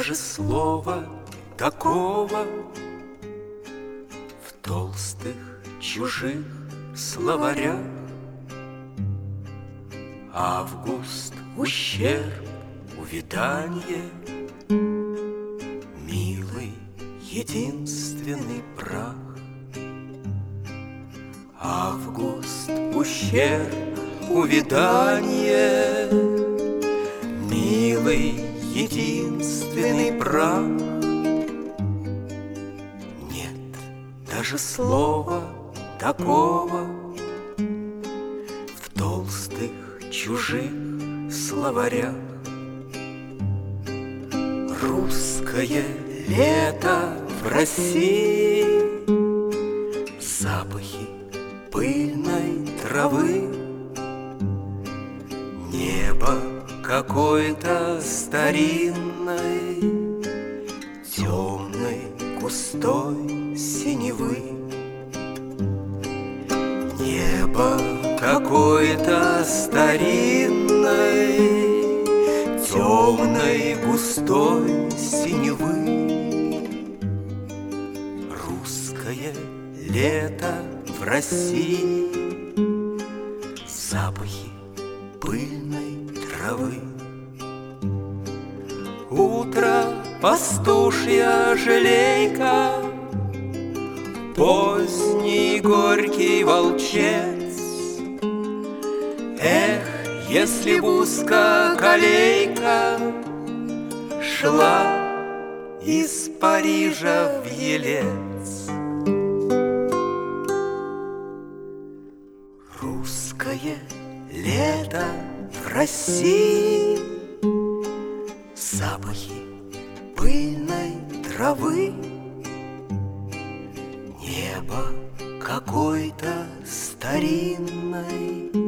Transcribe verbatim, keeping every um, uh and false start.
даже слова такого в толстых чужих словарях. Август, ущерб, увяданье, милый, единственный прах. Август, ущерб, увяданье, милый, единственный прах. Нет даже слова такого в толстых чужих словарях. Русское лето в России, запахи пыльной травы, небо какой-то старинной, темной, густой синевы. Небо какой-то старинной, темной, густой синевы. Русское лето в России, запахи пыльной травы. Утро, пастушья желейка, поздний горький волчец. Эх, если б узкоколейка шла из Парижа в Елец. Русское лето в России, запахи пыльной травы, небо какой-то старинной,